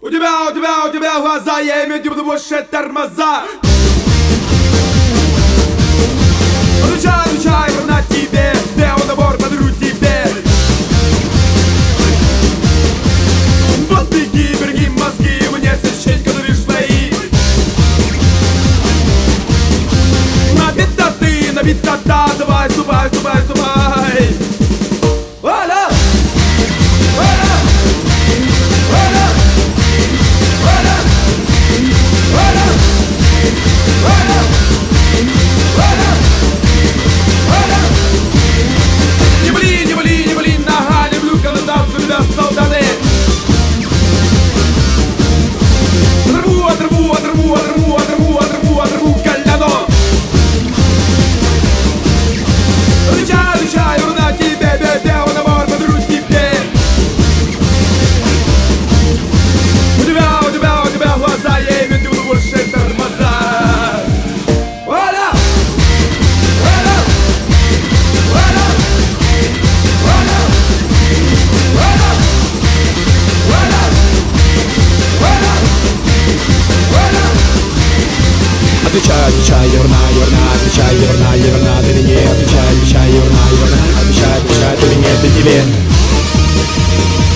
У тебя глаза, я имею в виду больше тормоза. Отвечай, на тебе, белый набор подарю тебе. Вот береги мозги, мне священь, когда видишь свои. Набита та, давай, ступай. Валя! Не вали, нога, люблю, когда там за тебя солдаты. Оторву коляно. Отвечаю на тебе, белый набор подарю тебе. У тебя глаза, я имею в виду больше тормоза. Валя! Отвечай, верна, отвечай, верна, ты мне отвечай, верна, отвечай, ты мне, ты тебе.